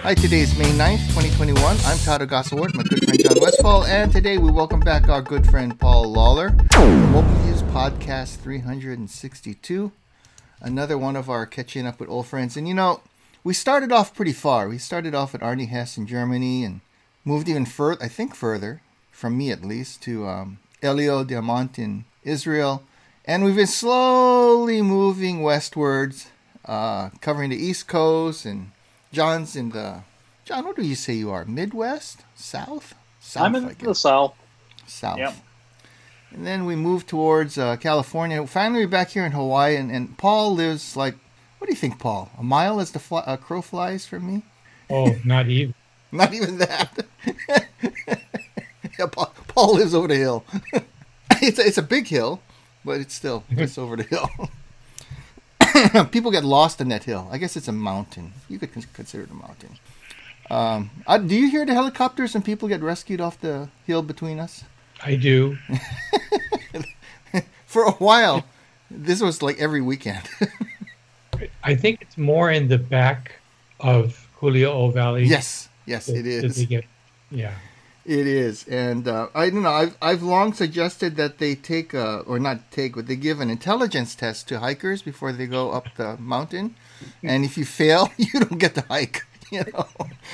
Hi, today is May 9th, 2021. I'm Todd Ogasawart, my good friend John Westfall, and today we welcome back our good friend Paul Lawler from Mobile Views Podcast 362. Another one of our catching up with old friends. And you know, we started off pretty far. We started off at Arnie Hess in Germany and moved even further, I think further, from me at least, to Elio Diamant in Israel. And we've been slowly moving westwards, covering the East Coast, and John's in the... John, what do you say you are? Midwest? South? South, I'm in the South. South. Yep. And then we moved towards California. Finally, we're back here in Hawaii, and Paul lives like... What do you think, Paul? A mile as the crow flies from me? Oh, not even. Not even that. Yeah, Paul lives over the hill. It's a big hill, but it's still just over the hill. People get lost in that hill. I guess it's a mountain. You could consider it a mountain. Do you hear the helicopters and people get rescued off the hill between us? I do. For a while, this was like every weekend. I think it's more in the back of Julio Valley. Yes, it is. Yeah. It is, and I don't know. I've long suggested that they take or not take, but they give an intelligence test to hikers before they go up the mountain, and if you fail, you don't get to hike. You know,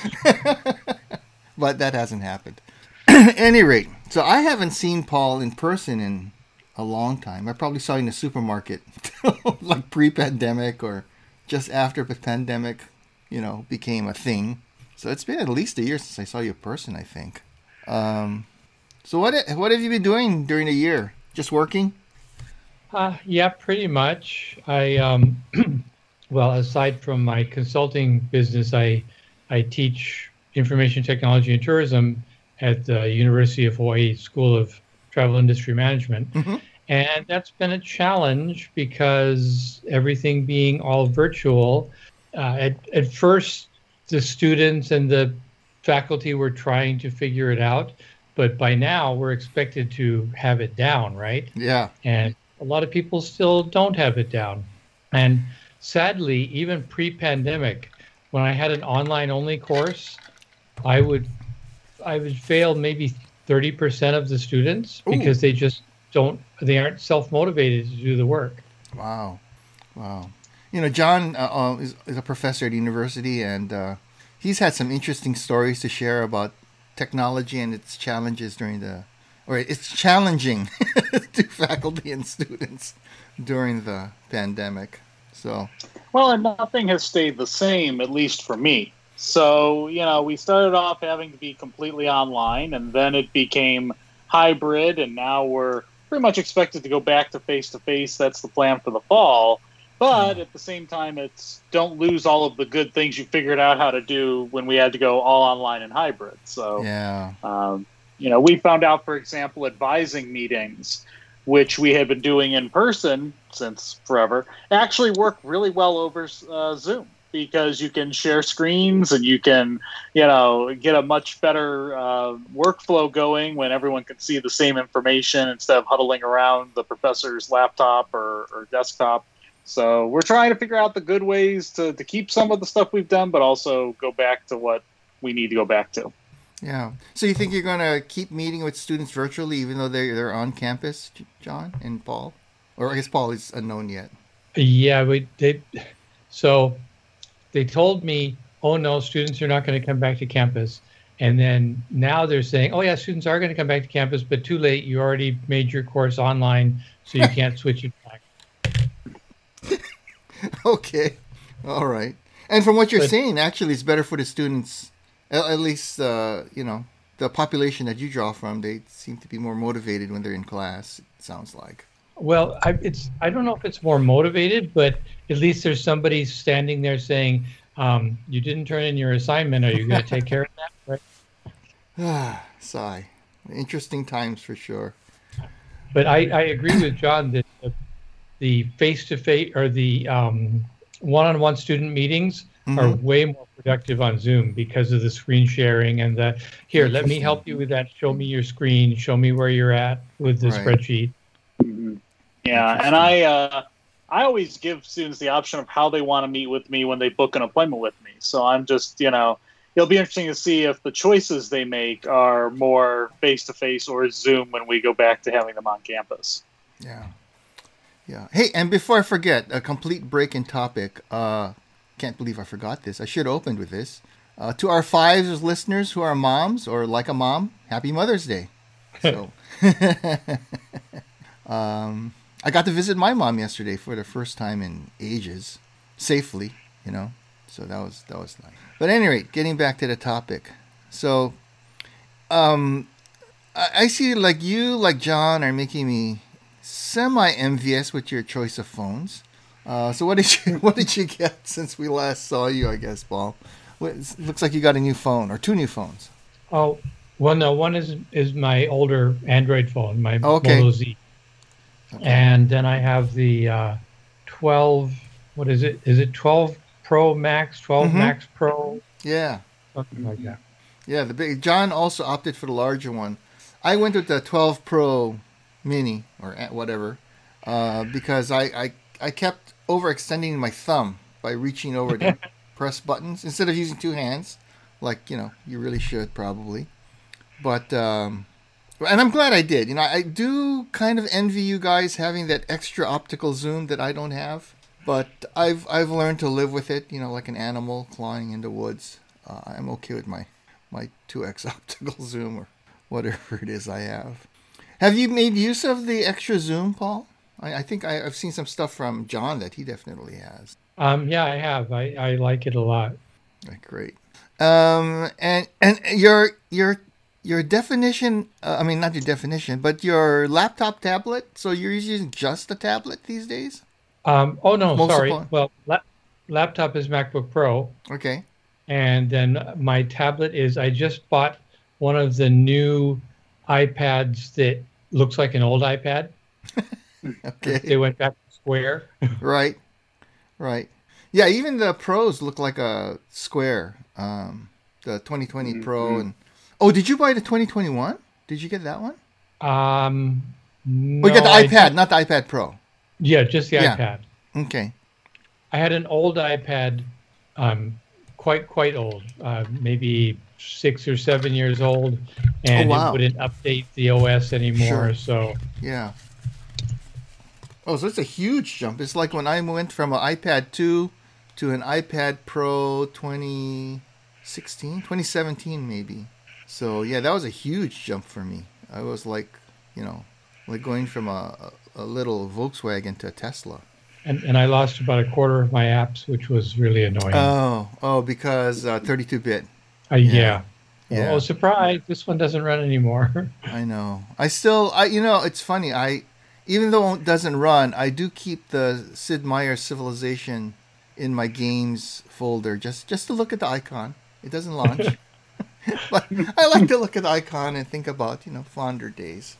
but that hasn't happened. At any rate, so I haven't seen Paul in person in a long time. I probably saw you in the supermarket, like pre-pandemic or just after the pandemic, you know, became a thing. So it's been at least a year since I saw you in person, I think. So what have you been doing during the year? Just working? Yeah, pretty much. I well, aside from my consulting business, I teach information technology and tourism at the University of Hawaii School of Travel Industry Management. Mm-hmm. And that's been a challenge because everything being all virtual, at first the students and the faculty were trying to figure it out, but by now we're expected to have it down, right? Yeah. And a lot of people still don't have it down. And sadly, even pre-pandemic, when I had an online-only course, I would fail maybe 30% of the students because they just aren't self-motivated to do the work. Wow. You know, John is a professor at university, and he's had some interesting stories to share about technology and its challenges it's challenging to faculty and students during the pandemic. So, well, and nothing has stayed the same, at least for me. So, you know, we started off having to be completely online, and then it became hybrid, and now we're pretty much expected to go back to face-to-face. That's the plan for the fall. But at the same time, it's don't lose all of the good things you figured out how to do when we had to go all online and hybrid. So, yeah. You know, we found out, for example, advising meetings, which we had been doing in person since forever, actually work really well over Zoom because you can share screens and you can, you know, get a much better workflow going when everyone can see the same information instead of huddling around the professor's laptop or desktop. So we're trying to figure out the good ways to keep some of the stuff we've done, but also go back to what we need to go back to. Yeah. So you think you're going to keep meeting with students virtually, even though they're on campus, John and Paul? Or I guess Paul is unknown yet. Yeah. So they told me, oh, no, students are not going to come back to campus. And then now they're saying, oh, yeah, students are going to come back to campus, but too late. You already made your course online, so you can't switch it back. Okay. All right. And from what you're saying, actually, it's better for the students, at least, you know, the population that you draw from, they seem to be more motivated when they're in class, it sounds like. Well, I don't know if it's more motivated, but at least there's somebody standing there saying, you didn't turn in your assignment. Are you going to take care of that? Right? Sigh. Interesting times for sure. But I agree with John that the face-to-face or the one-on-one student meetings are way more productive on Zoom because of the screen sharing and the, here, let me help you with that. Show me your screen. Show me where you're at with the spreadsheet. Mm-hmm. Yeah, and I always give students the option of how they want to meet with me when they book an appointment with me. So I'm just, you know, it'll be interesting to see if the choices they make are more face-to-face or Zoom when we go back to having them on campus. Yeah. Yeah. Hey, and before I forget, a complete break in topic. Can't believe I forgot this. I should have opened with this. To our Fives listeners who are moms or like a mom, happy Mother's Day. So, I got to visit my mom yesterday for the first time in ages, safely, you know. So that was nice. But at any rate, getting back to the topic. So, I see like you, like John, are making me semi-envious with your choice of phones. So what did you get since we last saw you? I guess, Paul. Looks like you got a new phone or two new phones. Oh, well, no, one is my older Android phone, my Okay. Moto Z, and then I have the 12. What is it? Is it 12 Pro Max, 12 Max Pro, Yeah. something like that? Yeah, the big John also opted for the larger one. I went with the 12 Pro Mini or whatever because I kept overextending my thumb by reaching over to press buttons instead of using two hands, like you really should probably. But and I'm glad I did. I do kind of envy you guys having that extra optical zoom that I don't have. But I've learned to live with it. Like an animal clawing in the woods. I'm okay with my 2x optical zoom or whatever it is I have. Have you made use of the extra zoom, Paul? I think I've seen some stuff from John that he definitely has. Yeah, I have. I like it a lot. Great. And your definition. I mean, not your definition, but your laptop tablet. So you're using just a tablet these days? Oh no, Most sorry. upon- Well, laptop is MacBook Pro, Okay. and then my tablet is. I just bought one of the new iPads that looks like an old iPad. Okay. They went back to square. Right. Yeah, even the Pros look like a square. The 2020 Pro and did you buy the 2021? Did you get that one? No, You got the iPad, not the iPad Pro. Yeah, just the Yeah. iPad. Okay. I had an old iPad, quite old, maybe 6 or 7 years old, and wow. it wouldn't update the OS anymore. Sure. So Yeah. Oh, so it's a huge jump. It's like when I went from an iPad 2 to an iPad Pro 2017 maybe. So yeah, that was a huge jump for me. I was like going from a little Volkswagen to a Tesla. and I lost about a quarter of my apps, which was really annoying. Oh, because 32-bit. Yeah. Yeah. Oh, surprise! This one doesn't run anymore. I know. It's funny. Even though it doesn't run, I do keep the Sid Meier's Civilization in my games folder just to look at the icon. It doesn't launch. But I like to look at the icon and think about, fonder days.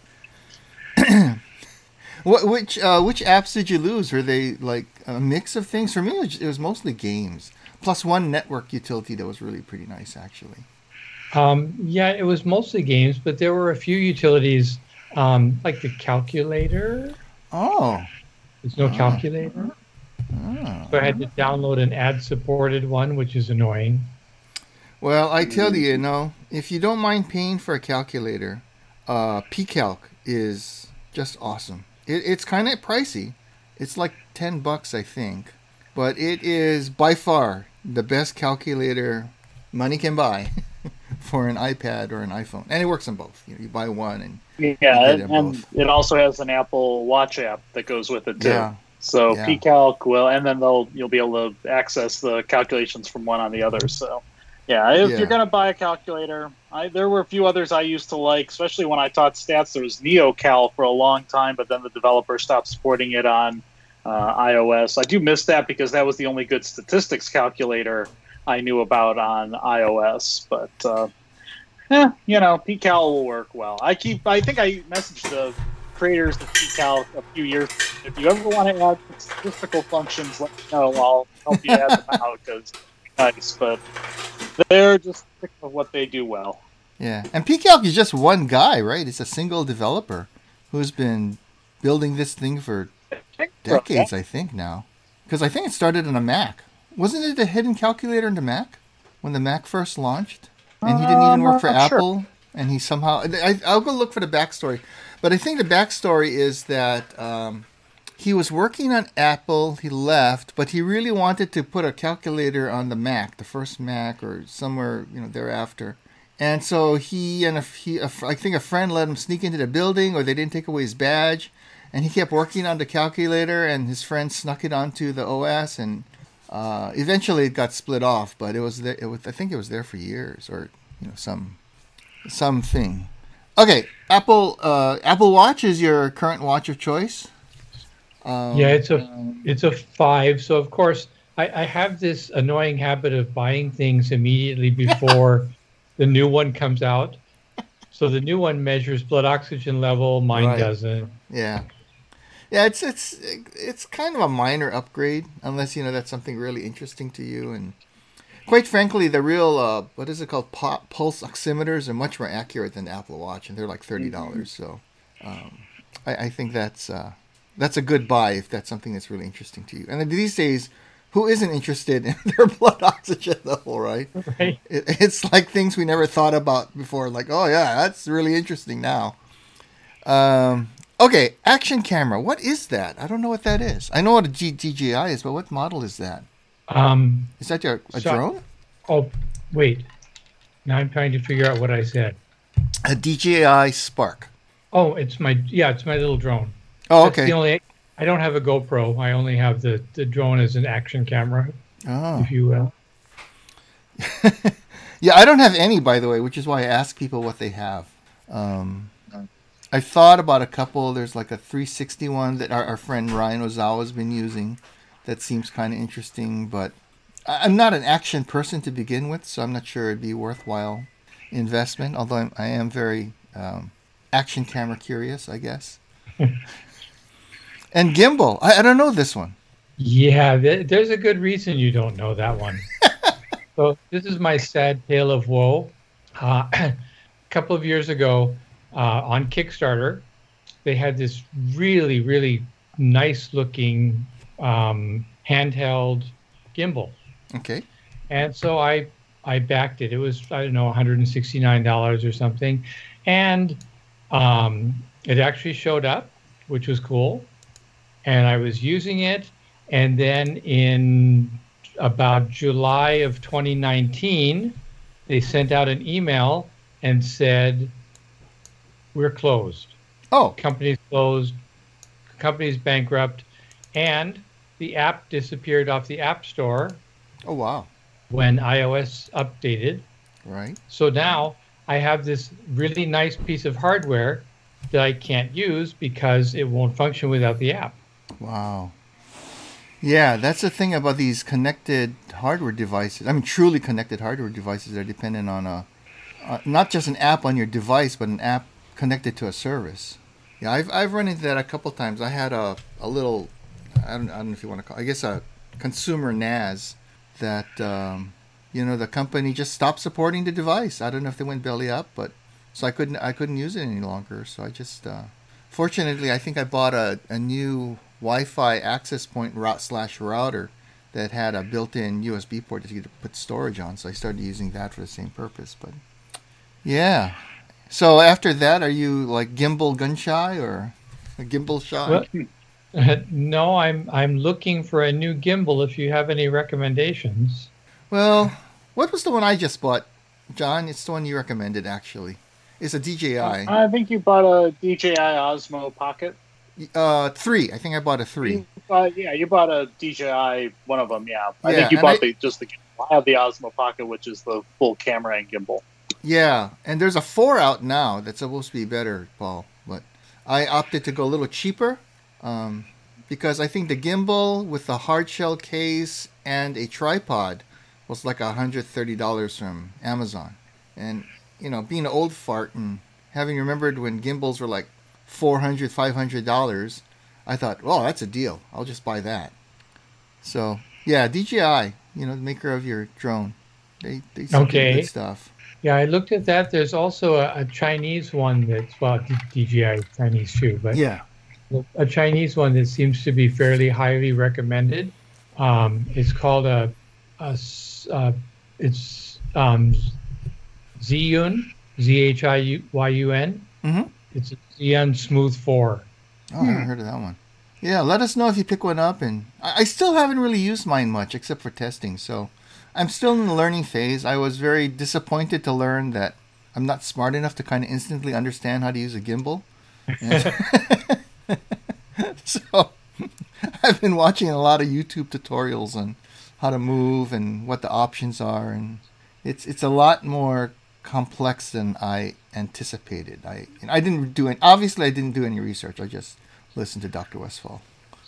Which apps did you lose? Were they like a mix of things? For me, it was mostly games. Plus one network utility that was really pretty nice, actually. Yeah, it was mostly games, but there were a few utilities, like the calculator. Oh. There's no calculator. So I had to download an ad-supported one, which is annoying. Well, I tell you, if you don't mind paying for a calculator, pCalc is just awesome. It's kind of pricey. It's like $10, I think. But it is by far the best calculator money can buy for an iPad or an iPhone. And it works on both. You buy one and and it also has an Apple Watch app that goes with it too. Yeah. So Yeah. pCalc will, and then you'll be able to access the calculations from one on the other. So, if you're gonna buy a calculator, there were a few others I used to like, especially when I taught stats. There was NeoCal for a long time, but then the developer stopped supporting it on iOS. I do miss that because that was the only good statistics calculator I knew about on iOS. But pCal will work well. I think I messaged the creators of pCal a few years ago. If you ever want to add statistical functions, let me know. I'll help you add them out because nice. But they're just sick of what they do well. Yeah. And pCalc is just one guy, right? It's a single developer who's been building this thing for decades, I think, now. Because I think it started on a Mac. Wasn't it a hidden calculator in the Mac? when the Mac first launched, and he didn't even work for not sure. Apple, and he somehow... I'll go look for the backstory. But I think the backstory is that he was working on Apple, he left, but he really wanted to put a calculator on the Mac, the first Mac, or somewhere thereafter. And so I think a friend let him sneak into the building, or they didn't take away his badge, and he kept working on the calculator, and his friend snuck it onto the OS, and eventually it got split off. But it was there. I think it was there for years, or something. Okay, Apple Watch is your current watch of choice. It's a 5. So of course I have this annoying habit of buying things immediately before the new one comes out. So the new one measures blood oxygen level. Mine doesn't. Yeah. It's kind of a minor upgrade, unless that's something really interesting to you. And quite frankly, the real what is it called, pulse oximeters are much more accurate than the Apple Watch, and they're like $30. Mm-hmm. So I think that's a good buy if that's something that's really interesting to you. And these days, who isn't interested in their blood oxygen level, right? Right. It's like things we never thought about before. Like, oh yeah, that's really interesting now. Okay, action camera. What is that? I don't know what that is. I know what a DJI is, but what model is that? Is that a drone? Oh, wait. Now I'm trying to figure out what I said. A DJI Spark. Oh, it's my little drone. Oh, okay. I don't have a GoPro. I only have the drone as an action camera, if you will. Yeah, I don't have any, by the way, which is why I ask people what they have. I thought about a couple. There's like a 360 one that our friend Ryan Ozawa has been using. That seems kind of interesting, but I'm not an action person to begin with, so I'm not sure it'd be worthwhile investment. Although I am very action camera curious, I guess. And gimbal. I don't know this one. Yeah, there's a good reason you don't know that one. So this is my sad tale of woe. A couple of years ago, on Kickstarter, they had this really, really nice-looking handheld gimbal. Okay. And so I backed it. It was, I don't know, $169 or something. And it actually showed up, which was cool. And I was using it. And then in about July of 2019, they sent out an email and said, we're closed. Oh. Company's closed. Company's bankrupt. And the app disappeared off the App Store. Oh, wow. When iOS updated. Right. So now I have this really nice piece of hardware that I can't use because it won't function without the app. Wow. Yeah, that's the thing about these connected hardware devices. I mean, truly connected hardware devices are dependent on not just an app on your device, but an app connected to a service. Yeah, I've run into that a couple times. I had a little, I don't know if you want to call it, I guess a consumer NAS that, the company just stopped supporting the device. I don't know if they went belly up, but so I couldn't use it any longer. So I just, fortunately, I think I bought a new Wi-Fi access point /router that had a built-in USB port that you could put storage on. So I started using that for the same purpose. But yeah. So after that, are you like gimbal gun shy or a gimbal shy? Well, no, I'm looking for a new gimbal. If you have any recommendations. Well, what was the one I just bought, John? It's the one you recommended, actually. It's a DJI. I think you bought a DJI Osmo Pocket. 3. I think I bought a 3. You bought a DJI, one of them, yeah. I think you bought just the gimbal. I have the Osmo Pocket, which is the full camera and gimbal. Yeah, and there's a 4 out now that's supposed to be better, Paul. But I opted to go a little cheaper because I think the gimbal with the hard shell case and a tripod was like $130 from Amazon. And, being an old fart and having remembered when gimbals were like $400, $500, I thought, well, that's a deal. I'll just buy that. So, yeah, DJI, the maker of your drone. They sell good stuff. Yeah, I looked at that. There's also a Chinese one that's, well, DJI Chinese too, but yeah, a Chinese one that seems to be fairly highly recommended. It's called it's Zhiyun, Zhiyun. Mm-hmm. It's a Xeon Smooth 4. Oh, I haven't heard of that one. Yeah, let us know if you pick one up. And I still haven't really used mine much except for testing. So I'm still in the learning phase. I was very disappointed to learn that I'm not smart enough to kind of instantly understand how to use a gimbal. So I've been watching a lot of YouTube tutorials on how to move and what the options are. And it's a lot more complex than I anticipated. I didn't do obviously I didn't do any research. I just listened to Dr. Westfall.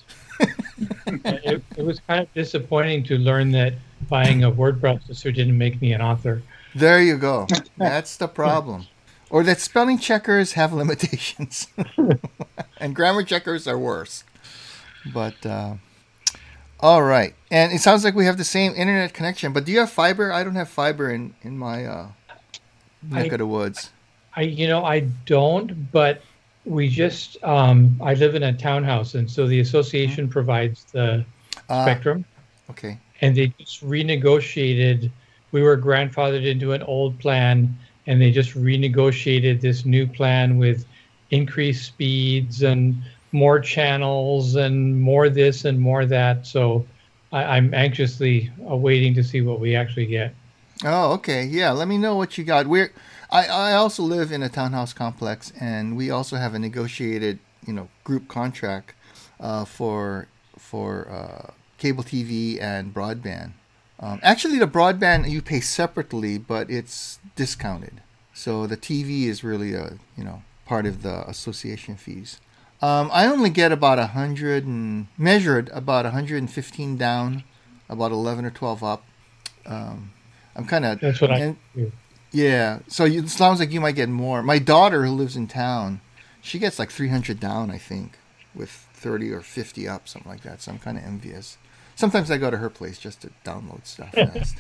It was kind of disappointing to learn that buying a word processor didn't make me an author. There you go. That's the problem. Or that spelling checkers have limitations. And grammar checkers are worse. But all right. And it sounds like we have the same internet connection. But do you have fiber? I don't have fiber in my neck of the woods. I don't, but we just I live in a townhouse, and so the association provides the spectrum. Okay. And they just renegotiated. We were grandfathered into an old plan, and they just renegotiated this new plan with increased speeds and more channels and more this and more that. So I'm anxiously awaiting to see what we actually get. Oh, okay. Yeah, let me know what you got. I also live in a townhouse complex, and we also have a negotiated, group contract for cable TV and broadband. Actually, the broadband you pay separately, but it's discounted. So the TV is really part of the association fees. I only get about 115 down, about 11 or 12 up. I'm kind of... That's what I do. Yeah, so it sounds like you might get more. My daughter, who lives in town, she gets like 300 down, I think, with 30 or 50 up, something like that. So I'm kind of envious. Sometimes I go to her place just to download stuff fast.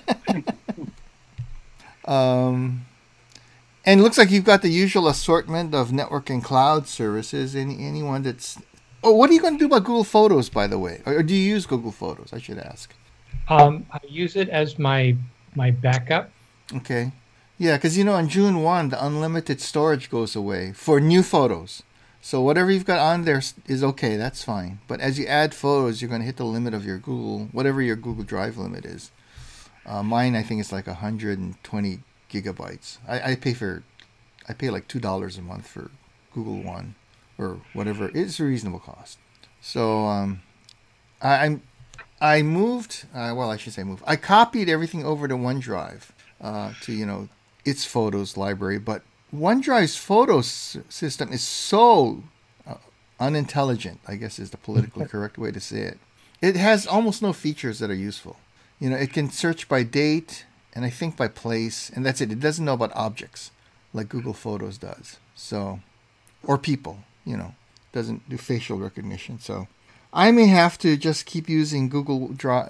And it looks like you've got the usual assortment of network and cloud services. Anyone that's... Oh, what are you going to do about Google Photos, by the way? Or do you use Google Photos, I should ask? I use it as my backup. Okay. Yeah, because, on June 1, the unlimited storage goes away for new photos. So whatever you've got on there is okay. That's fine. But as you add photos, you're going to hit the limit of your whatever your Google Drive limit is. Mine, I think, is like 120 gigabytes. I pay like $2 a month for Google One or whatever. It's a reasonable cost. So I moved. I should say moved. I copied everything over to OneDrive. To its photos library, but OneDrive's photos system is so unintelligent, I guess is the politically correct way to say it. It has almost no features that are useful. It can search by date and I think by place, and that's it. It doesn't know about objects like Google Photos does. So, or people, doesn't do facial recognition. So I may have to just keep using Google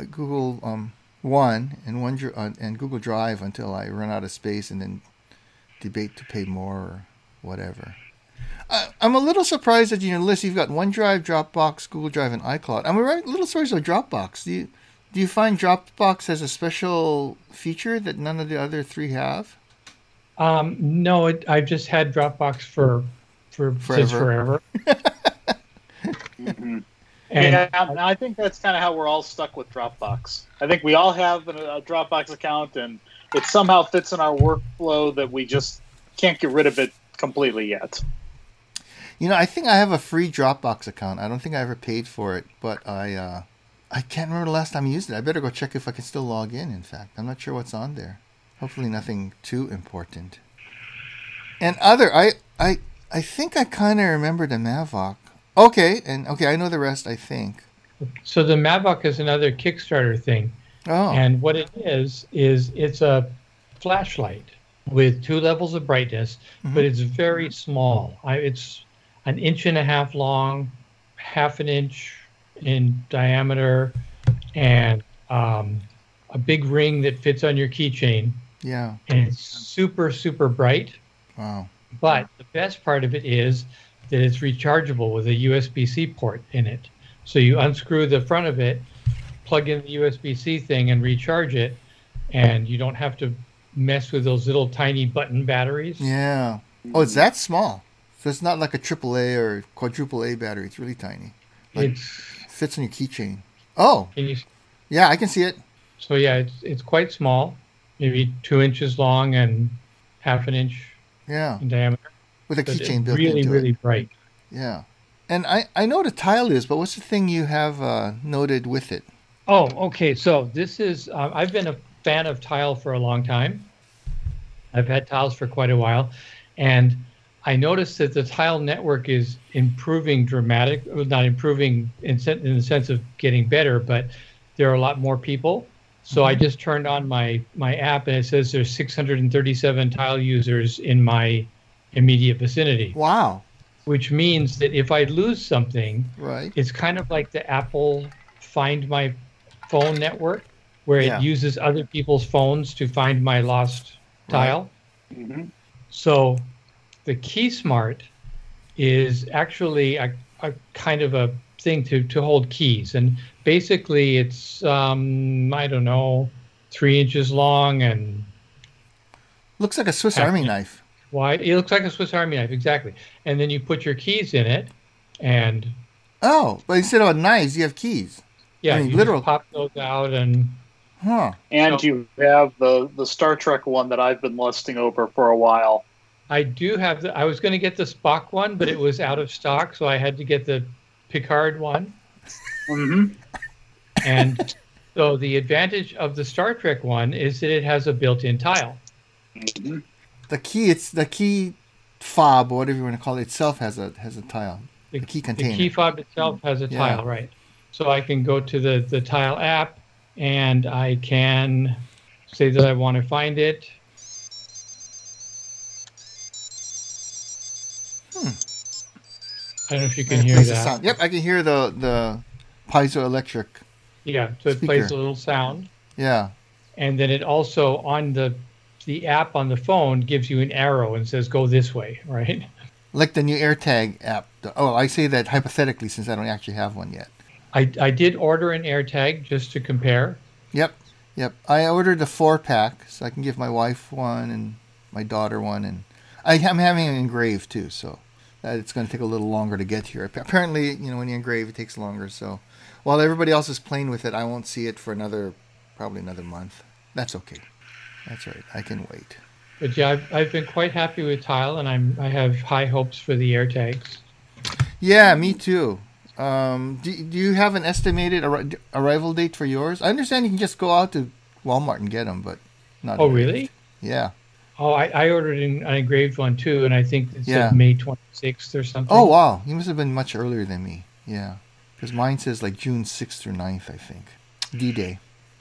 One and Google Drive until I run out of space and then debate to pay more or whatever. I'm a little surprised that in your list you've got OneDrive, Dropbox, Google Drive, and iCloud. I'm a little surprised with Dropbox. Do you find Dropbox has a special feature that none of the other three have? No, I've just had Dropbox for since forever. Mm-hmm. And I think that's kind of how we're all stuck with Dropbox. I think we all have a Dropbox account, and it somehow fits in our workflow that we just can't get rid of it completely yet. I think I have a free Dropbox account. I don't think I ever paid for it, but I can't remember the last time I used it. I better go check if I can still log in, in fact. I'm not sure what's on there. Hopefully nothing too important. And I think I kind of remember the Mavoc. Okay, I know the rest, I think. So the Mavoc is another Kickstarter thing. Oh. And what it is it's a flashlight with 2 levels of brightness, but it's very small. It's 1.5 inches long, 1/2 inch in diameter, and a big ring that fits on your keychain. Yeah. And it's super, super bright. Wow. But the best part of it is that it's rechargeable with a USB-C port in it. So you unscrew the front of it, plug in the USB-C thing, and recharge it. and you don't have to mess with those little tiny button batteries. Yeah. Oh, it's that small. So it's not like a AAA or quadruple A battery. It's really tiny. Like, It's fits on your keychain. Oh, can you, yeah, I can see it. so yeah, it's quite small, maybe 2 inches long and half an inch Yeah, in diameter. with a But it's keychain built really, into really it. bright. Yeah. And I know what a tile is, but what's the thing you have noted with it? Oh, okay. So this is, I've been a fan of tile for a long time. I've had tiles for quite a while. And I noticed that the tile network is improving not improving in the sense of getting better, but there are a lot more people. So I just turned on my app and it says there's 637 tile users in my immediate vicinity, Wow. which means that if I lose something, Right. it's kind of like the Apple Find My Phone network, where Yeah. it uses other people's phones to find my lost Right. tile. Mhm. So the KeySmart is actually a kind of a thing to hold keys. And basically it's, I don't know, 3 inches long and Looks like a Swiss half Army inch knife. wide. It looks like a Swiss Army knife, exactly. And then you put your keys in it and Oh, but instead of knives, you have keys. yeah, I mean, you literal. just pop those out and Huh. And So- you have the Star Trek one that I've been lusting over for a while. I do have I was going to get the Spock one, but it was out of stock, so I had to get the Picard one. Hmm. And so the advantage of the Star Trek one is that it has a built-in tile. Hmm. The key fob, or whatever you want to call it, itself has a tile. The, The key the container. key fob itself has a Yeah. tile, right? So I can go to the tile app and I can say that I want to find it. I don't know if you can And it hear plays a that. sound. Yep, I can hear the piezoelectric. Yeah, so it Speaker. plays a little sound. Yeah. And then it also on the app on the phone gives you an arrow and says go this way, right? Like the new AirTag app. Oh, I say that hypothetically since I don't actually have one yet. I did order an AirTag just to compare. Yep. I ordered a 4-pack so I can give my wife one and my daughter one, and I'm having it engraved too, so it's going to take a little longer to get here. Apparently, when you engrave, it takes longer. So while everybody else is playing with it, I won't see it for probably another month. That's okay. That's all right. I can wait. But yeah, I've been quite happy with Tile, and I have high hopes for the AirTags. Yeah, me too. Do you have an estimated arrival date for yours? I understand you can just go out to Walmart and get them, but not. Oh, engraved. really? Yeah. Oh, I ordered an engraved one too, and I think it Yeah. said May 26th or something. Oh, wow. You must have been much earlier than me. Yeah. Because mine says like June 6th or 9th, I think. D-Day.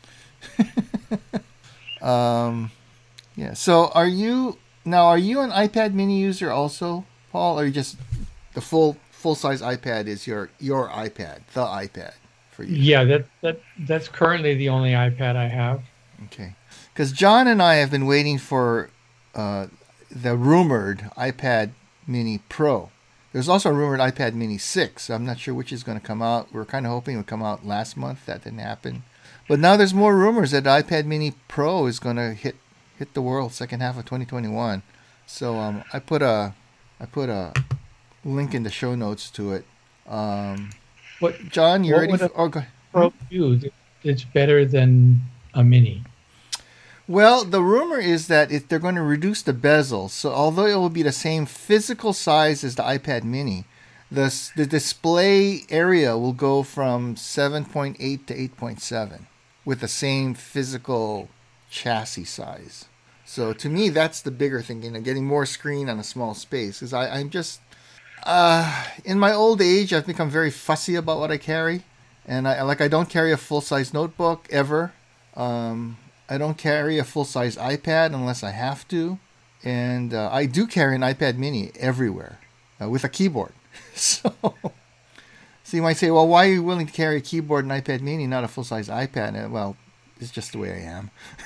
Yeah. So are you an iPad mini user also, Paul? Or are you just the full-size iPad is your iPad, the iPad for you? Yeah, that's currently the only iPad I have. Okay. Because John and I have been waiting for the rumored iPad Mini Pro. There's also a rumored iPad Mini 6. I'm not sure which is going to come out. We were kind of hoping it would come out last month. That didn't happen. But now there's more rumors that the iPad Mini Pro is going to hit the world second half of 2021. So I put a link in the show notes to it. What John, you what ready? would a Go ahead. Pro do that's better than a Mini? Well, the rumor is that they're going to reduce the bezel. So although it will be the same physical size as the iPad mini, the display area will go from 7.8 to 8.7 with the same physical chassis size. So to me, that's the bigger thing, getting more screen on a small space. Because I'm just, in my old age, I've become very fussy about what I carry. And I don't carry a full-size notebook ever. I don't carry a full-size iPad unless I have to. And I do carry an iPad mini everywhere with a keyboard. So you might say, well, why are you willing to carry a keyboard and iPad mini, not a full-size iPad? Well, it's just the way I am.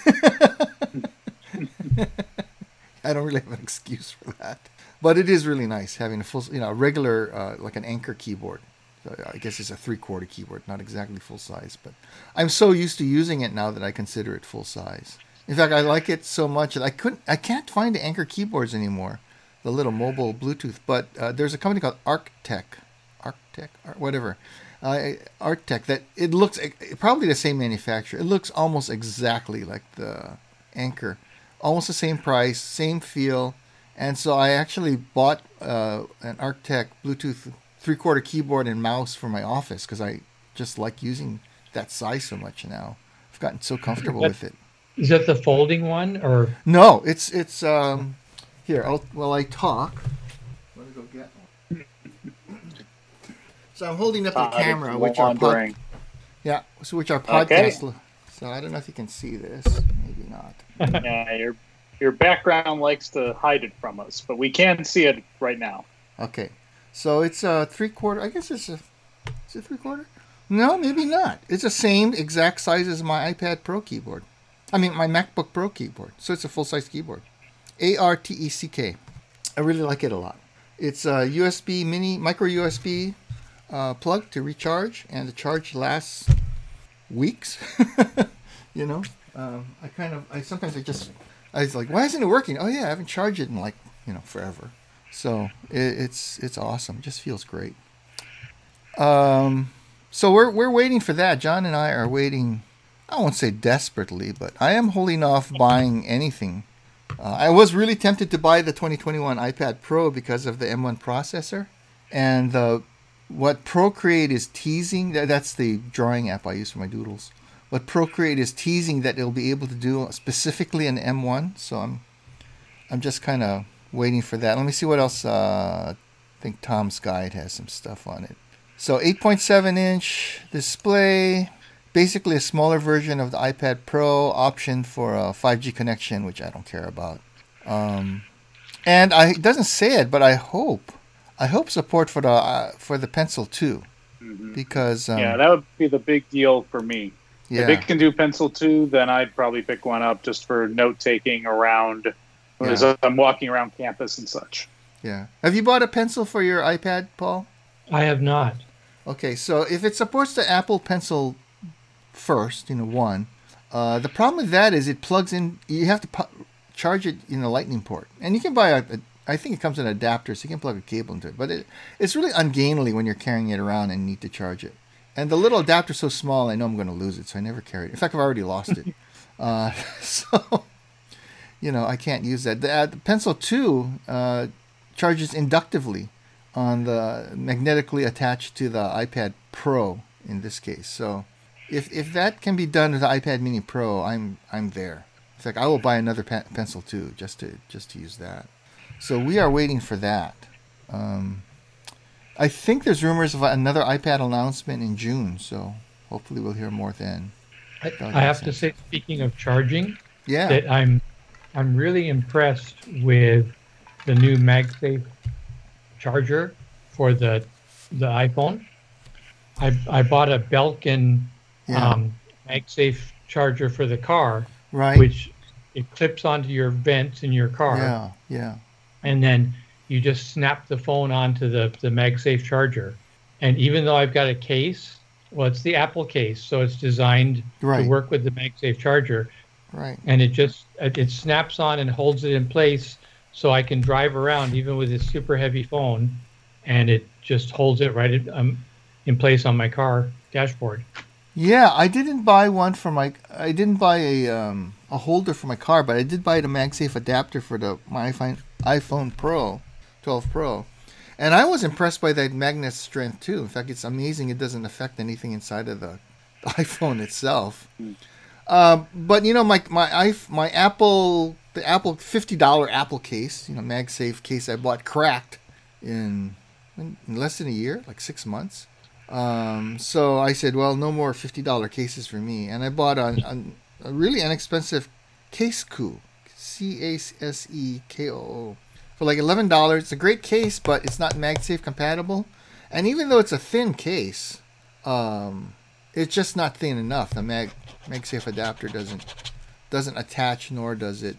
I don't really have an excuse for that. But it is really nice having a regular, like an Anker keyboard. I guess it's a 3/4 keyboard, not exactly full size, but I'm so used to using it now that I consider it full size. In fact, I like it so much that I can't find the Anker keyboards anymore, the little mobile Bluetooth. But there's a company called Arctech, whatever, Arctech, that it looks probably the same manufacturer. It looks almost exactly like the Anker, almost the same price, same feel. And so I actually bought an Arctech Bluetooth 3/4 keyboard and mouse for my office because I just like using that size so much now. I've gotten so comfortable with it. Is that the folding one or? No, it's here. While I talk, let me go get one. So I'm holding up the camera, which our podcast. Okay. So I don't know if you can see this. Maybe not. Yeah, your background likes to hide it from us, but we can see it right now. Okay, so it's a 3/4. I guess is it 3/4? No, maybe not. It's the same exact size as my iPad Pro keyboard. I mean, my MacBook Pro keyboard. So it's a full-size keyboard. Arteck. I really like it a lot. It's a USB micro USB plug to recharge, and the charge lasts weeks. You know, sometimes I was like, why isn't it working? Oh yeah, I haven't charged it in forever. So it's awesome. It just feels great. So we're waiting for that. John and I are waiting. I won't say desperately, but I am holding off buying anything. I was really tempted to buy the 2021 iPad Pro because of the M1 processor, and what Procreate is teasing. That's the drawing app I use for my doodles. What Procreate is teasing that it'll be able to do specifically in M1. So I'm just kind of waiting for that. Let me see what else. I think Tom's Guide has some stuff on it. So 8.7-inch display, basically a smaller version of the iPad Pro, option for a 5G connection, which I don't care about. And it doesn't say it, but I hope support for the Pencil 2, because that would be the big deal for me. Yeah. If it can do Pencil 2, then I'd probably pick one up just for note taking around as I'm walking around campus and such. Yeah. Have you bought a Pencil for your iPad, Paul? I have not. Okay, so if it supports the Apple Pencil first, one, the problem with that is it plugs in. You have to charge it in a Lightning port, and you can buy I think it comes in an adapter, so you can plug a cable into it. But it's really ungainly when you're carrying it around and need to charge it. And the little adapter's so small, I know I'm going to lose it, so I never carry it. In fact, I've already lost it. So, I can't use that. The Pencil 2 charges inductively on the magnetically attached to the iPad Pro in this case. So if that can be done with the iPad Mini Pro, I'm there. In fact, I will buy another Pencil 2 just to use that. So we are waiting for that. I think there's rumors of another iPad announcement in June, so hopefully we'll hear more then. I have to say, speaking of charging, yeah, that I'm really impressed with the new MagSafe charger for the iPhone. I bought a Belkin MagSafe charger for the car, right? Which it clips onto your vents in your car. Yeah. And then you just snap the phone onto the MagSafe charger. And even though I've got a case, well, it's the Apple case, so it's designed to work with the MagSafe charger. Right. And it snaps on and holds it in place, so I can drive around even with this super heavy phone, and it just holds it right in place on my car dashboard. Yeah, I didn't buy I didn't buy a holder for my car, but I did buy the MagSafe adapter for my iPhone Pro, 12 Pro. And I was impressed by that magnet strength too. In fact, it's amazing it doesn't affect anything inside of the iPhone itself. But my Apple, the Apple $50 Apple case, MagSafe case I bought cracked in less than a year, like 6 months. So I said, well, no more $50 cases for me. And I bought a really inexpensive Caseko, Casekoo, for like $11. It's a great case, but it's not MagSafe compatible. And even though it's a thin case, it's just not thin enough. The MagSafe adapter doesn't attach, nor does it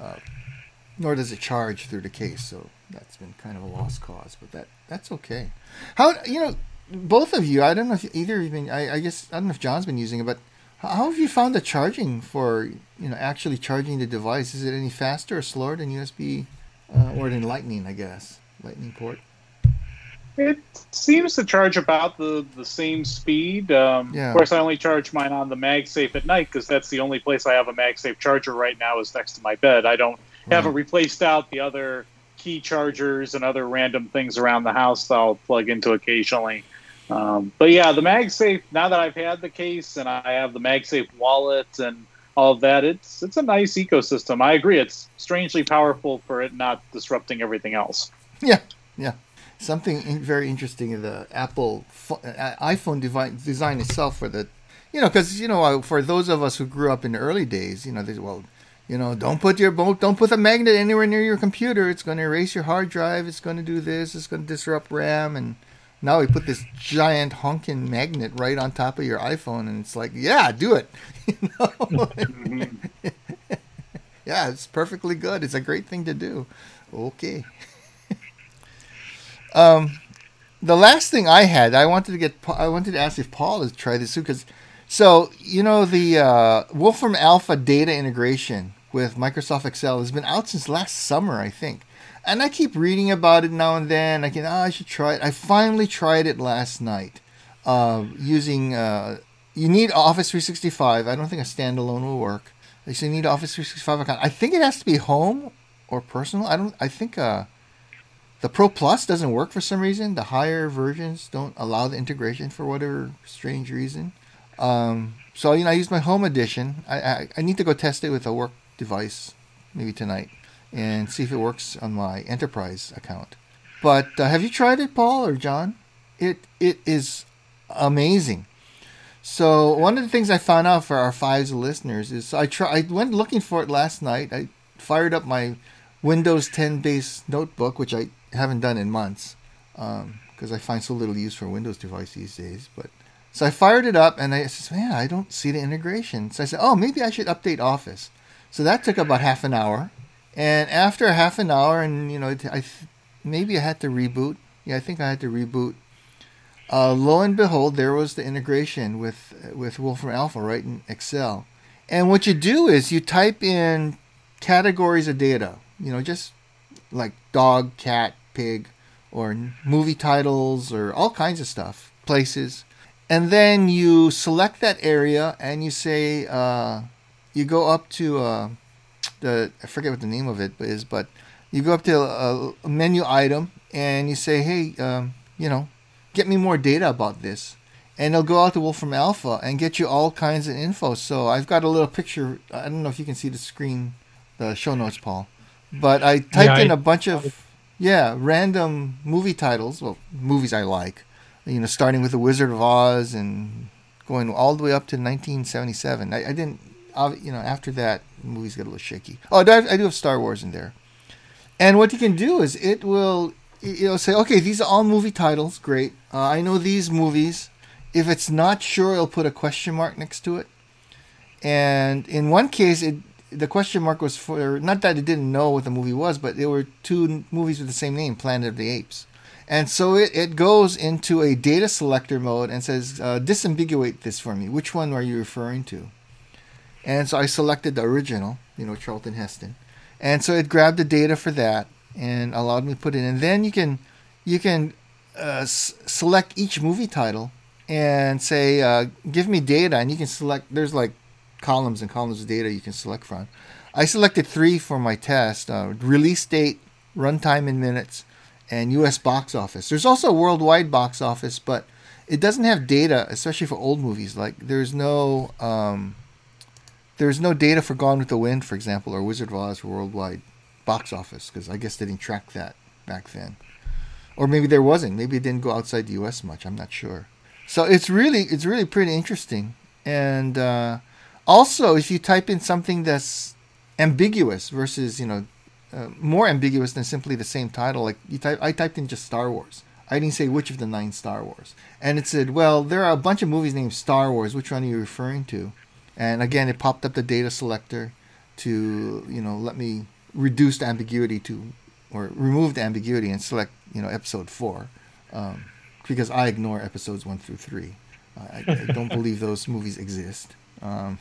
charge through the case. So that's been kind of a lost cause, but that's okay. How both of you? I don't know if either of you. I guess I don't know if John's been using it, but How have you found the charging for, actually charging the device? Is it any faster or slower than USB or than Lightning, I guess? Lightning port? It seems to charge about the same speed. Yeah. Of course, I only charge mine on the MagSafe at night because that's the only place I have a MagSafe charger right now is next to my bed. I don't haven't replaced out the other key chargers and other random things around the house that I'll plug into occasionally. But yeah, the MagSafe, now that I've had the case and I have the MagSafe wallet and all of that, it's a nice ecosystem. I agree. It's strangely powerful for it not disrupting everything else. Yeah, yeah. Something very interesting in the Apple iPhone design itself for the, because for those of us who grew up in the early days, don't put the magnet anywhere near your computer. It's going to erase your hard drive. It's going to do this. It's going to disrupt RAM. And now we put this giant honking magnet right on top of your iPhone, and it's like, yeah, do it. Yeah, it's perfectly good. It's a great thing to do. Okay. The last thing I had, I wanted to ask if Paul has tried this too, because the Wolfram Alpha data integration with Microsoft Excel has been out since last summer, I think, and I keep reading about it now and then. I should try it. I finally tried it last night, using. You need Office 365. I don't think a standalone will work. So you need Office 365 account. I think it has to be home or personal. I think. The Pro Plus doesn't work for some reason. The higher versions don't allow the integration for whatever strange reason. So I used my home edition. I need to go test it with a work device maybe tonight and see if it works on my enterprise account. But have you tried it, Paul or John? It is amazing. So one of the things I found out for our Fives listeners is I went looking for it last night. I fired up my Windows 10 base notebook, which I haven't done in months because I find so little use for a Windows device these days. But so I fired it up and I said, man, I don't see the integration. So I said, oh, maybe I should update Office. So that took about half an hour. And after half an hour, and maybe I had to reboot. Yeah, I think I had to reboot. Lo and behold, there was the integration with Wolfram Alpha right in Excel. And what you do is you type in categories of data. Just like dog, cat, pig, or movie titles, or all kinds of stuff, places. And then you select that area and you say, you go up to I forget what the name of it is, but you go up to a menu item and you say, hey, get me more data about this. And it'll go out to Wolfram Alpha and get you all kinds of info. So I've got a little picture. I don't know if you can see the screen, the show notes, Paul. But I typed in a bunch of random movie titles, well, movies I like, starting with The Wizard of Oz and going all the way up to 1977. I didn't, after that, movies get a little shaky. Oh, I do have Star Wars in there. And what you can do is it'll say, okay, these are all movie titles, great. I know these movies. If it's not sure, it'll put a question mark next to it. And in one case, the question mark was for, not that it didn't know what the movie was, but there were two movies with the same name, Planet of the Apes. And so it goes into a data selector mode and says, disambiguate this for me. Which one are you referring to? And so I selected the original, Charlton Heston. And so it grabbed the data for that and allowed me to put it in. And then you can select each movie title and say, give me data. And you can select, there's like columns and columns of data you can select from. I selected 3 for my test: release date, runtime in minutes, and U.S. box office. There's also a worldwide box office, but it doesn't have data, especially for old movies. Like there's no data for Gone with the Wind, for example, or Wizard of Oz for worldwide box office, because I guess they didn't track that back then. Or maybe there wasn't. Maybe it didn't go outside the U.S. much. I'm not sure. So it's really pretty interesting. And also, if you type in something that's ambiguous versus, more ambiguous than simply the same title, like I typed in just Star Wars. I didn't say which of the 9 Star Wars. And it said, well, there are a bunch of movies named Star Wars. Which one are you referring to? And again, it popped up the data selector to, let me reduce the ambiguity or remove the ambiguity and select, episode 4. Because I ignore episodes 1 through 3. I don't believe those movies exist. Um,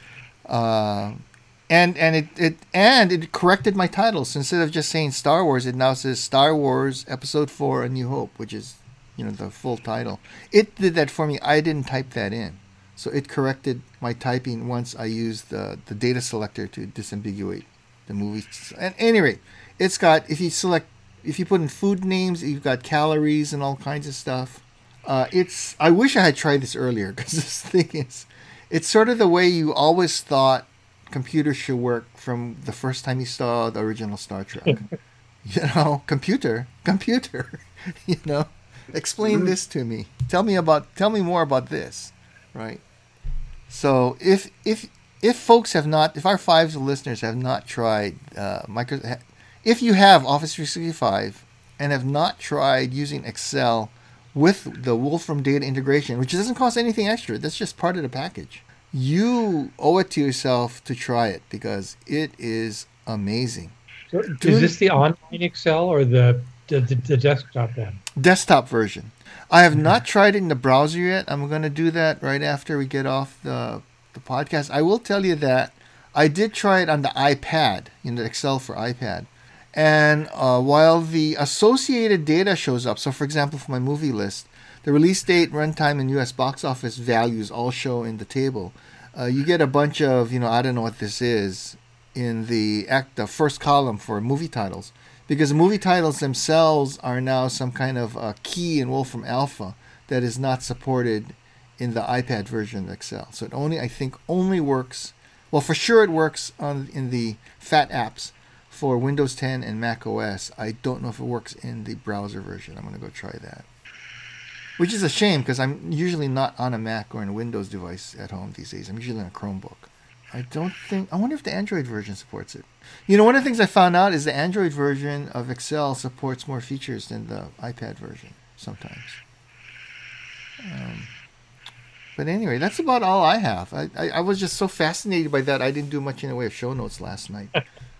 and it corrected my titles. Instead of just saying Star Wars, it now says Star Wars Episode 4: A New Hope, which is the full title. It did that for me. I didn't type that in, so it corrected my typing once I used the data selector to disambiguate the movies. At any rate, it's got, if you put in food names, you've got calories and all kinds of stuff. I wish I had tried this earlier, because this thing it's sort of the way you always thought computers should work from the first time you saw the original Star Trek. Computer, explain this to me. Tell me more about this, right? So if folks have not, if our 5 listeners have not tried if you have Office 365 and have not tried using Excel with the Wolfram data integration, which doesn't cost anything extra, that's just part of the package, you owe it to yourself to try it, because it is amazing. So is this the online Excel or the desktop then? Desktop version. I have not tried it in the browser yet. I'm going to do that right after we get off the podcast. I will tell you that I did try it on the iPad, the Excel for iPad. And while the associated data shows up, so for example, for my movie list, the release date, runtime, and U.S. box office values all show in the table. You get a bunch of, I don't know what this is, in the first column for movie titles, because the movie titles themselves are now some kind of key in Wolfram Alpha that is not supported in the iPad version of Excel. So it I think only works, well, for sure it works in the Fat apps for Windows 10 and Mac OS. I don't know if it works in the browser version. I'm going to go try that. Which is a shame, because I'm usually not on a Mac or in a Windows device at home these days. I'm usually on a Chromebook. I wonder if the Android version supports it. One of the things I found out is the Android version of Excel supports more features than the iPad version sometimes. But anyway, that's about all I have. I was just so fascinated by that, I didn't do much in the way of show notes last night.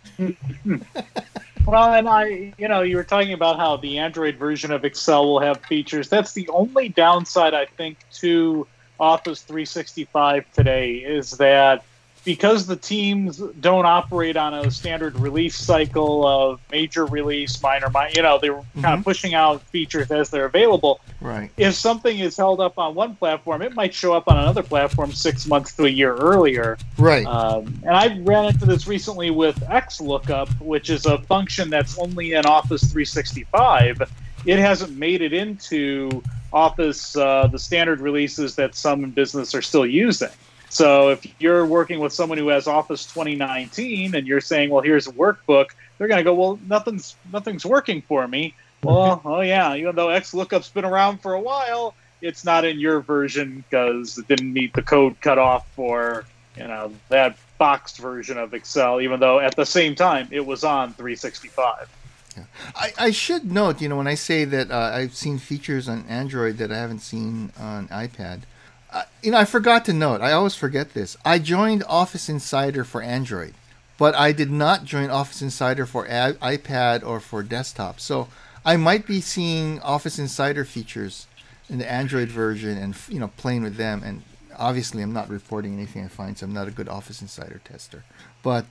Well, and you were talking about how the Android version of Excel will have features. That's the only downside, I think, to Office 365 today, is that because the teams don't operate on a standard release cycle of major release, minor, they're kind of pushing out features as they're available. Right. If something is held up on one platform, it might show up on another platform 6 months to a year earlier. Right. And I ran into this recently with XLOOKUP, which is a function that's only in Office 365. It hasn't made it into Office, the standard releases that some in business are still using. So if you're working with someone who has Office 2019 and you're saying, well, here's a workbook, they're going to go, well, nothing's working for me. Well, oh yeah, even though XLOOKUP's been around for a while, it's not in your version because it didn't meet the code cutoff for, that boxed version of Excel, even though at the same time it was on 365. Yeah. I should note, when I say that I've seen features on Android that I haven't seen on iPad, I forgot to note, I always forget this. I joined Office Insider for Android, but I did not join Office Insider for iPad or for desktop. So I might be seeing Office Insider features in the Android version and, playing with them. And obviously I'm not reporting anything I find, so I'm not a good Office Insider tester. But,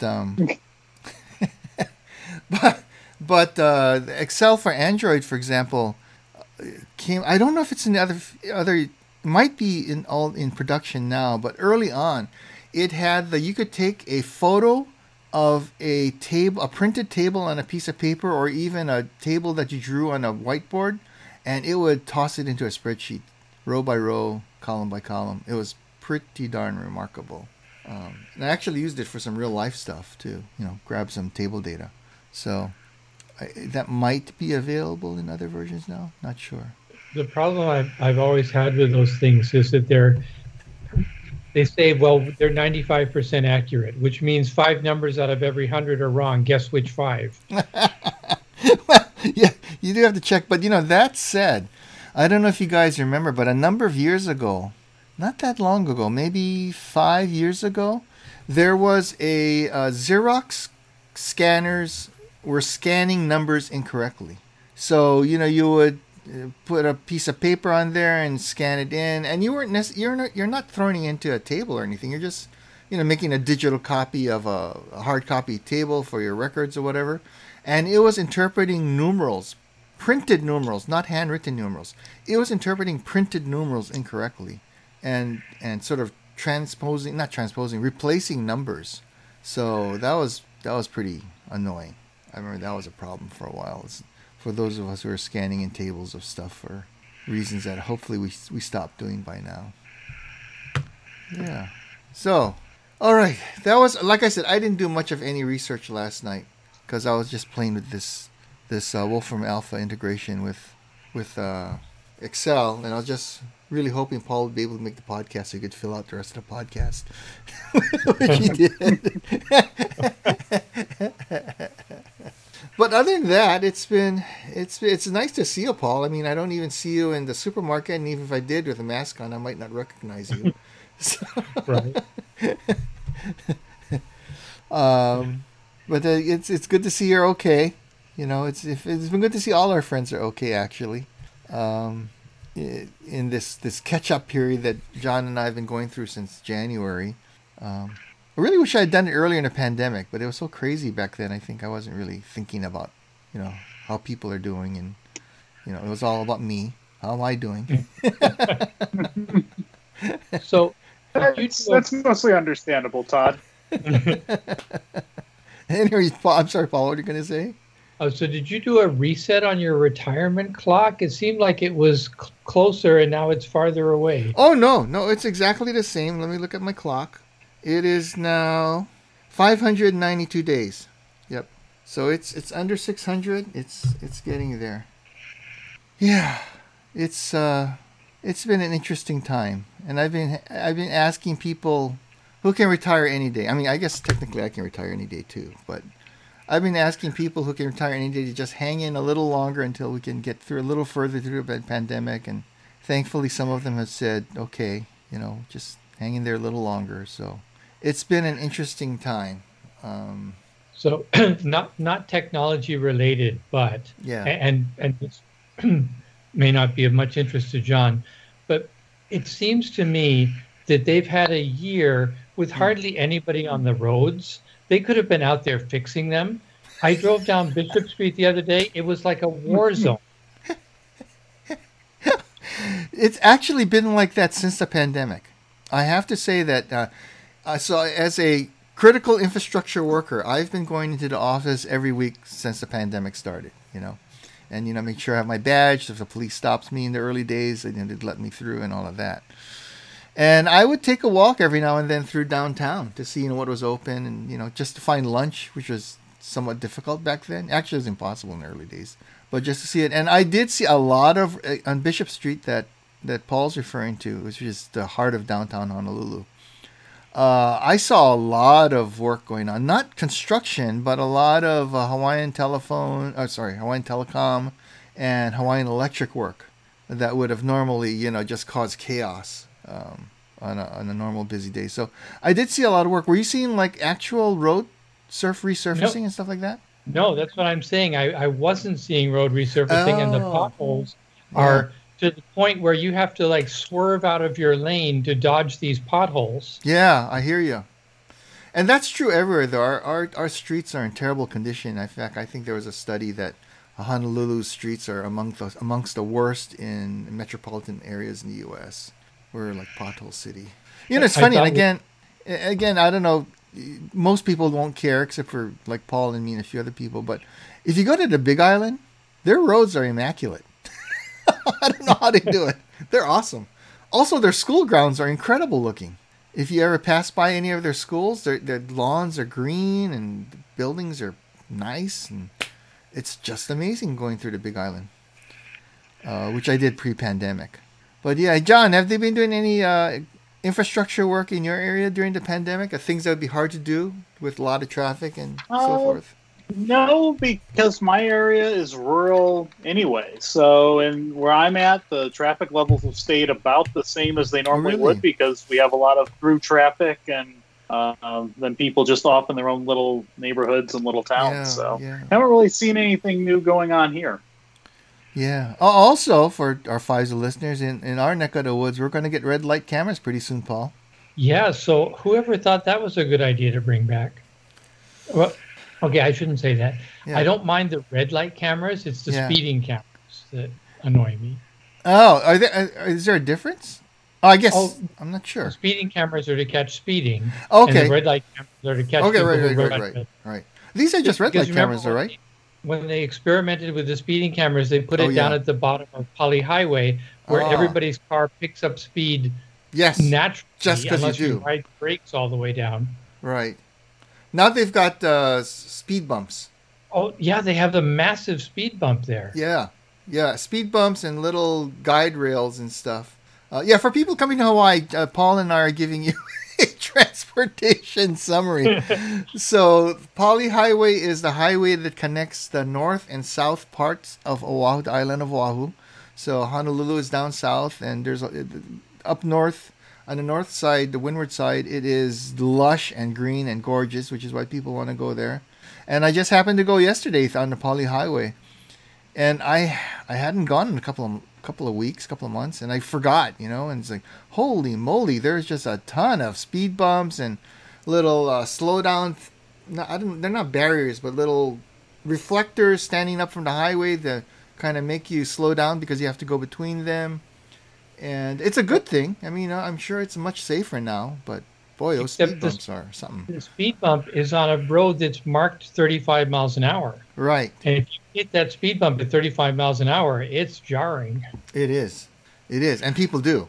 the Excel for Android, for example, I don't know if it's in the other might be in production now, but early on, it had you could take a photo of a printed table on a piece of paper, or even a table that you drew on a whiteboard, and it would toss it into a spreadsheet, row by row, column by column. It was pretty darn remarkable. And I actually used it for some real life stuff too. Grab some table data. So that might be available in other versions now. Not sure. The problem I've always had with those things is that they say, well, they're 95% accurate, which means 5 numbers out of every 100 are wrong. Guess which 5? Well, yeah, you do have to check. But, that said, I don't know if you guys remember, but a number of years ago, not that long ago, maybe 5 years ago, there was a Xerox scanners were scanning numbers incorrectly. So, you would put a piece of paper on there and scan it in, and you're not throwing it into a table or anything. You're just making a digital copy of a hard copy table for your records or whatever, and it was interpreting numerals, printed numerals, not handwritten numerals. It was interpreting printed numerals incorrectly, and sort of replacing numbers. So that was pretty annoying. I remember that was a problem for a while. For those of us who are scanning in tables of stuff for reasons that hopefully we stopped doing by now. Yeah. So, all right. That was, like I said, I didn't do much of any research last night because I was just playing with this Wolfram Alpha integration with Excel, and I was just really hoping Paul would be able to make the podcast so he could fill out the rest of the podcast, which he did. But other than that, it's nice to see you, Paul. I mean, I don't even see you in the supermarket, and even if I did with a mask on, I might not recognize you. So. Right. But it's good to see you're okay. It's been good to see all our friends are okay, actually. In this catch-up period that John and I have been going through since January. I really wish I had done it earlier in the pandemic, but it was so crazy back then. I think I wasn't really thinking about, how people are doing, and, it was all about me. How am I doing? So that's mostly understandable, Todd. Anyway, I'm sorry, Paul, what are you going to say? Oh, so did you do a reset on your retirement clock? It seemed like it was closer, and now it's farther away. Oh, no, it's exactly the same. Let me look at my clock. It is now 592 days. Yep. So it's under 600. It's getting there. Yeah. It's been an interesting time, and I've been asking people who can retire any day. I mean, I guess technically I can retire any day too, but I've been asking people who can retire any day to just hang in a little longer until we can get through a little further through the pandemic, and thankfully some of them have said, okay, just hang in there a little longer. So it's been an interesting time. So not technology related, but yeah, and this may not be of much interest to John, but it seems to me that they've had a year with hardly anybody on the roads. They could have been out there fixing them. I drove down Bishop Street the other day. It was like a war zone. It's actually been like that since the pandemic. I have to say that so as a critical infrastructure worker, I've been going into the office every week since the pandemic started, and, make sure I have my badge. If the police stops me in the early days, they'd let me through and all of that. And I would take a walk every now and then through downtown to see, what was open, and, just to find lunch, which was somewhat difficult back then. Actually, it was impossible in the early days, but just to see it. And I did see a lot of, on Bishop Street that Paul's referring to, which is the heart of downtown Honolulu. I saw a lot of work going on, not construction, but a lot of Hawaiian Telecom and Hawaiian Electric work that would have normally, just caused chaos on a normal busy day. So I did see a lot of work. Were you seeing like actual road resurfacing and stuff like that? No, that's what I'm saying. I wasn't seeing road resurfacing, and the potholes are to the point where you have to like swerve out of your lane to dodge these potholes. Yeah, I hear you. And that's true everywhere, though. Our streets are in terrible condition. In fact, I think there was a study that Honolulu's streets are amongst the worst in metropolitan areas in the U.S. We're like pothole city. It's funny. And again, I don't know. Most people won't care except for like Paul and me and a few other people. But if you go to the Big Island, their roads are immaculate. I don't know how they do it. They're awesome. Also, their school grounds are incredible looking. If you ever pass by any of their schools, their lawns are green and the buildings are nice, and it's just amazing going through the Big Island, which I did pre-pandemic. But yeah, John, have they been doing any infrastructure work in your area during the pandemic? Things that would be hard to do with a lot of traffic and so forth? No, because my area is rural anyway. So, and where I'm at, the traffic levels have stayed about the same as they normally would, because we have a lot of through traffic, and then people just off in their own little neighborhoods and little towns. Haven't really seen anything new going on here. Yeah. Also, for our Pfizer listeners, in our neck of the woods, we're going to get red light cameras pretty soon, Paul. Yeah, so whoever thought that was a good idea to bring back? Well, okay, I shouldn't say that. Yeah. I don't mind the red light cameras. It's the Yeah. speeding cameras that annoy me. Oh, is there a difference? Oh, I guess Oh, I'm not The sure. speeding cameras are to catch speeding, and Okay. the red light cameras are to catch Okay, people right, who right, run right, right, red. right. These are just red Because light remember cameras, though, right? when they experimented with the speeding cameras, they put Oh, it down yeah. at the bottom of Poly Highway, where Ah. everybody's car picks up speed Yes. naturally, Just 'cause you unless do. ride brakes all the way down. Right. Now they've got speed bumps. Oh, yeah, they have the massive speed bump there. Yeah. Yeah. Speed bumps and little guide rails and stuff. Yeah, for people coming to Hawaii, Paul and I are giving you a transportation summary. So, Poly Highway is the highway that connects the north and south parts of Oahu, the island of Oahu. So, Honolulu is down south, and there's up north, on the north side, the windward side, it is lush and green and gorgeous, which is why people want to go there. And I just happened to go yesterday on the Poly Highway, and I hadn't gone in a couple of weeks, couple of months, and I forgot, and it's like, holy moly, there's just a ton of speed bumps and little slow down. They're not barriers, but little reflectors standing up from the highway that kind of make you slow down because you have to go between them. And it's a good thing. I mean, I'm sure it's much safer now, but boy, those Except speed bumps are something. The speed bump is on a road that's marked 35 miles an hour. Right. And if you hit that speed bump at 35 miles an hour, it's jarring. It is. It is. And people do.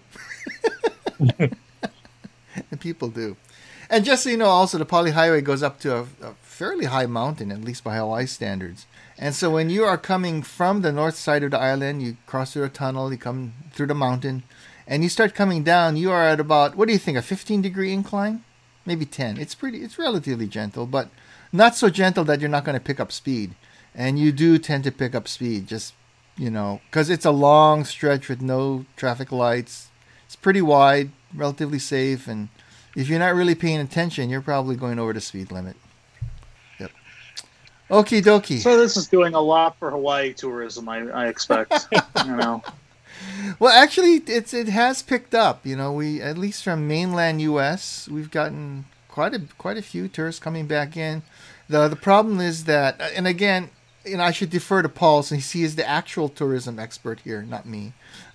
And people do. And just so you know, also, the Poly Highway goes up to a fairly high mountain, at least by Hawaii standards. And so when you are coming from the north side of the island, you cross through a tunnel, you come through the mountain, and you start coming down, you are at about, what do you think, a 15-degree incline? Maybe 10. It's relatively gentle, but not so gentle that you're not going to pick up speed. And you do tend to pick up speed, just, because it's a long stretch with no traffic lights. It's pretty wide, relatively safe, and if you're not really paying attention, you're probably going over the speed limit. Yep. Okie dokie. So this is doing a lot for Hawaii tourism, I expect. Well, actually, it has picked up. We, at least from mainland U.S., we've gotten quite a few tourists coming back in. The problem is that, and again, I should defer to Paul since he is the actual tourism expert here, not me.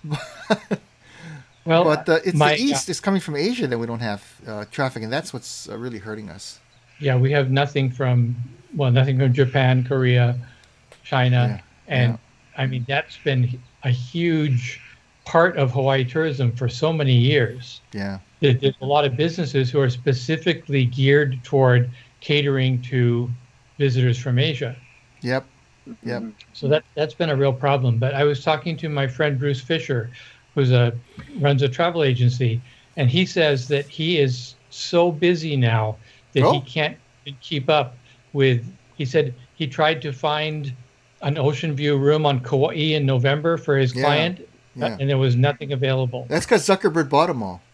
Well, but it's the east. It's coming from Asia that we don't have traffic, and that's what's really hurting us. Yeah, we have nothing from Japan, Korea, China, and I mean that's been a huge part of Hawaii tourism for so many years. Yeah, there's a lot of businesses who are specifically geared toward catering to visitors from Asia. Yep. So that's been a real problem. But I was talking to my friend Bruce Fisher, who runs a travel agency, and he says that he is so busy now that he can't keep up with. He said he tried to find an ocean view room on Kauai in November for his client, and there was nothing available. That's because Zuckerberg bought them all.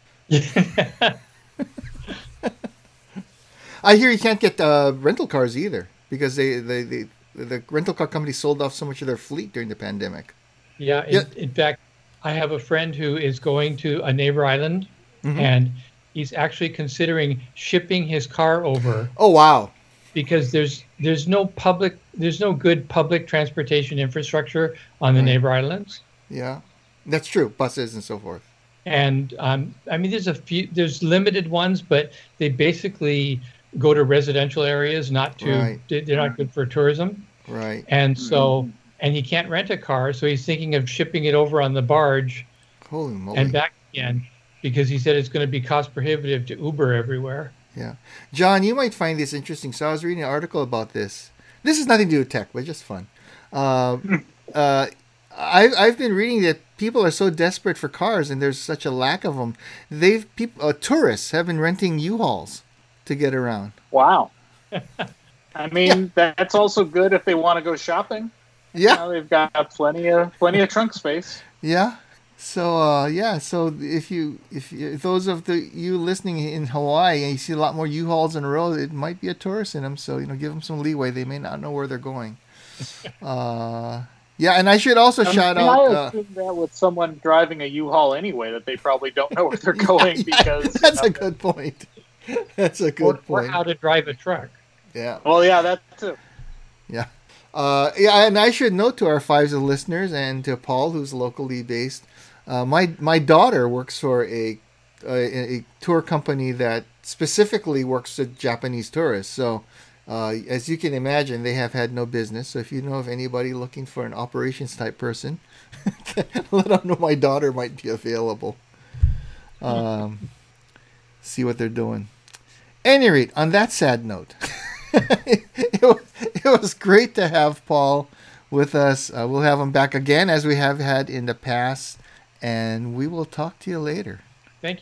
I hear you can't get rental cars either because the rental car company sold off so much of their fleet during the pandemic. Yeah, in fact, I have a friend who is going to a neighbor island, and he's actually considering shipping his car over. Oh wow! Because there's no good public transportation infrastructure on the neighbor islands. Yeah, that's true. Buses and so forth. And I mean, there's limited ones, but they basically go to residential areas, they're not good for tourism. Right. And so, and he can't rent a car, so he's thinking of shipping it over on the barge. Holy moly. And back again, because he said it's going to be cost prohibitive to Uber everywhere. Yeah. John, you might find this interesting. So I was reading an article about this. This has nothing to do with tech, but just fun. I've been reading that people are so desperate for cars and there's such a lack of them. Tourists have been renting U-Hauls to get around. Wow. I mean, that's also good if they want to go shopping. Yeah. They've got plenty of trunk space. Yeah. So so if those of you listening in Hawaii and you see a lot more U-Hauls in a row, it might be a tourist in them. So give them some leeway. They may not know where they're going. Yeah, and I should also shout I out. assume that with someone driving a U-Haul anyway, that they probably don't know where they're going because That's a good point. That's a good or point. how to drive a truck. Yeah. Well, yeah, that too. Yeah. Yeah, and I should note to our Fives of listeners and to Paul, who's locally based, my daughter works for a tour company that specifically works with Japanese tourists. So, as you can imagine, they have had no business. So, if you know of anybody looking for an operations type person, let them know my daughter might be available. See what they're doing. Any rate, on that sad note, it was great to have Paul with us. We'll have him back again as we have had in the past, and we will talk to you later.